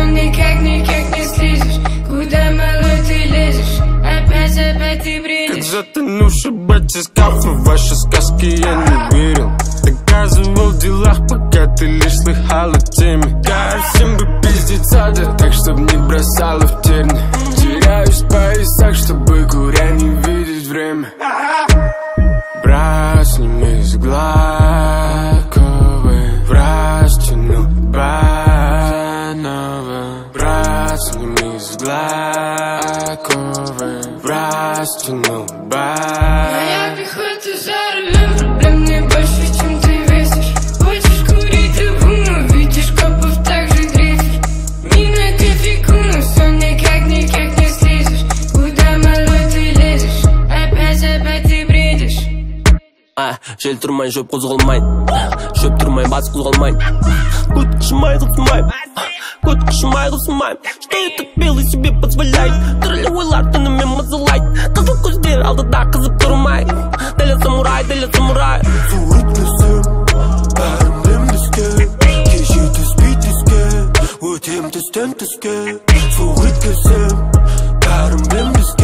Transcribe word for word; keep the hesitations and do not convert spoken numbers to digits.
никак, никак не слезешь. Куда, малой, ты лезешь? Опять, опять ты бредишь. Как затонувший батискаф, в ваши сказки я не верил. Доказывал в делах, пока ты лишь слыхала теме. Да, всем бы пиздиться, да так, чтоб не бросала в терни. Теряюсь в поясах, чтобы куря не видеть время. Брат, сними с Глаковой, враз тяну банова. Брат, сними с Глаковой, враз тяну банова. Моя пехота за рулем, проблем не больше, чем ты весишь. Хочешь курить траву, но видишь копов так же дрейфишь. Мина кофейку, но все никак, никак не слезешь. Куда, малой, ты лезешь? Опять, опять ты бредишь. Жел тұрмай, жөп қозғалмай, жөп тұрмай, бас қозғалмай. Кот қышымай, қысымай, кот қышымай, қысымай. Что этот белый себе позволяет? Түрлі ойлар түнімен мазалайды. Қызыл көздер алдыда қызып тұрмай. Дәлі самурай, дәлі самурай. Су өтпесем, бәрін білмеске. Кеше түспей түске, өтем түстен түске. Су өтпесем, бәрін білмеске.